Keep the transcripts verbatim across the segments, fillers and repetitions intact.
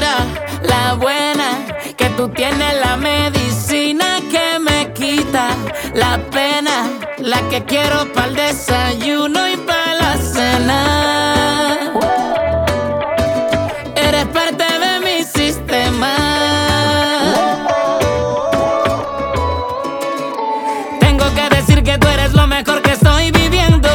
tira, la buena, que tú tienes la medicina que me quita la pena, la que quiero para el desayuno y para la cena. Eres parte de mi sistema. Tengo que decir que tú eres lo mejor que estoy viviendo,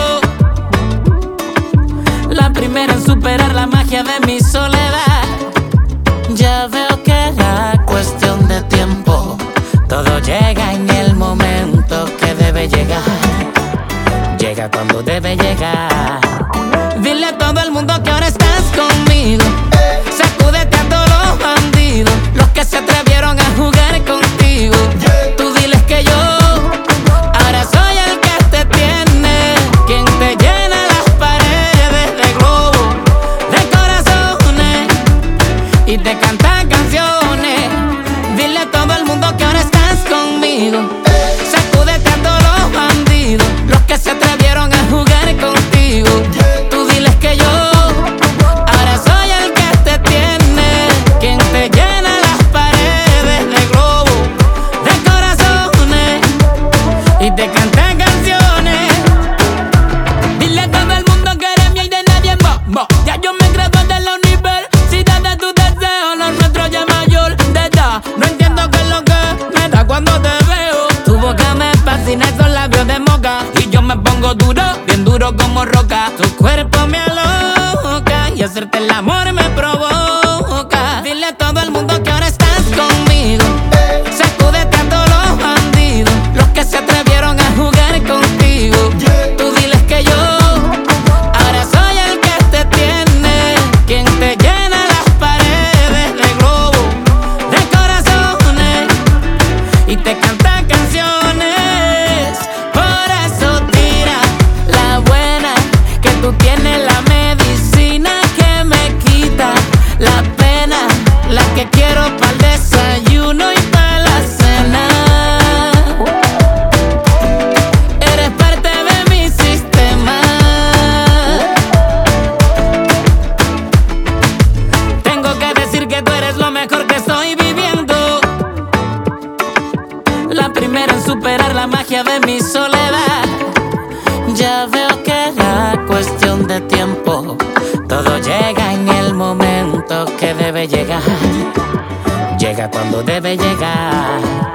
la primera en superar la magia de mi soledad. Ya veo que era cuestión de tiempo, todo llega en el momento que debe llegar, llega cuando debe llegar. Dile a todo el mundo que ahora estás conmigo, sacúdete a todos los bandidos, los que se atrevieron a jugar contigo. Tú diles que yo ahora soy el que te tiene, quien te llena las paredes de globos, de corazones y te canta canciones. Dile a todo el mundo que ahora estás conmigo, sacúdete a todos los bandidos, los que se atrevieron a jugar contigo. Tú diles que yo ahora soy el que te tiene, quien te llena las paredes de globos, de corazones y te canta canciones. Dile a todo el mundo que eres mía y de nadie más. Ya yo me gradué de la universidad de tu deseo, lo nuestro ya mayor de edad. No entiendo qué es lo que me da cuando te veo. Tu boca me fascina, esos labios de moca, y yo me pongo duro, bien duro como roca. Tu cuerpo me aloca y hacerte el amor me provoca. Dile a todo el mundo que ahora estás conmigo, sacúdete a todos los bandidos, los que se atrevieron a jugar contigo. Tú diles que yo ahora soy el que te tiene, quien te llena las paredes de globos, de corazones y te canta canciones. Por eso tira la buena, que tú tienes la medicina que me quita la pena, la que quiero para el desayuno y para la cena. Eres parte de mi sistema. Tengo que decir que tú eres lo mejor que estoy viviendo, la primera en superar la magia de mi soledad. Ya veo que era cuestión de tiempo, todo llega en el momento que debe llegar, llega cuando debe llegar.